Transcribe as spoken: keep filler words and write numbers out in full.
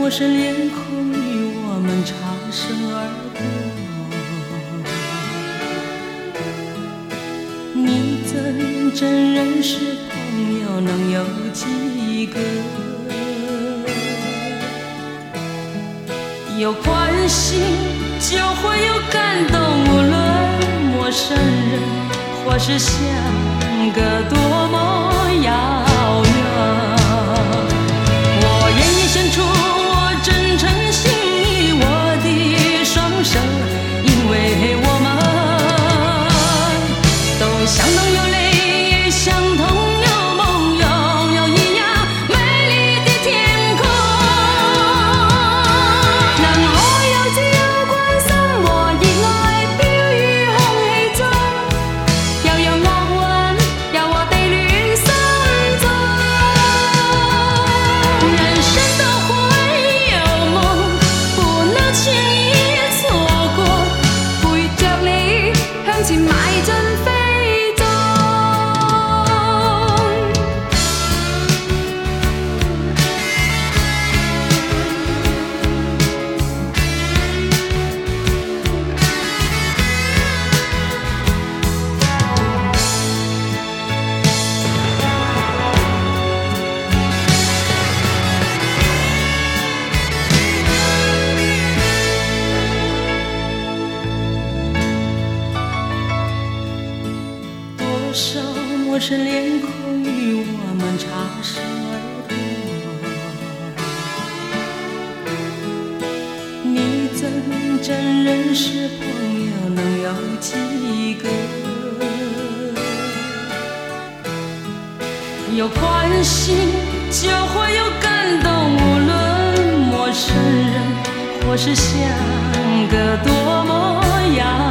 陌生脸孔与我们擦身而过，你怎真认识朋友能有几个？有关心就会有感动，无论陌生人或是相隔多么遥远。我愿意献出我真诚心意，我的双手，因为我们都相同有泪，也相同有梦，拥有一样美丽的天空。让我有自由關心和熱愛飄於空氣中，又讓樂韻柔和地戀心中。人生都會有夢，不能輕易錯過，陪着你向前邁進飛縱。多少陌生脸孔与我們擦身而過，你怎真認識朋友能有幾個？有關心就會有感動，無論陌生人或是相隔多麼遙遠。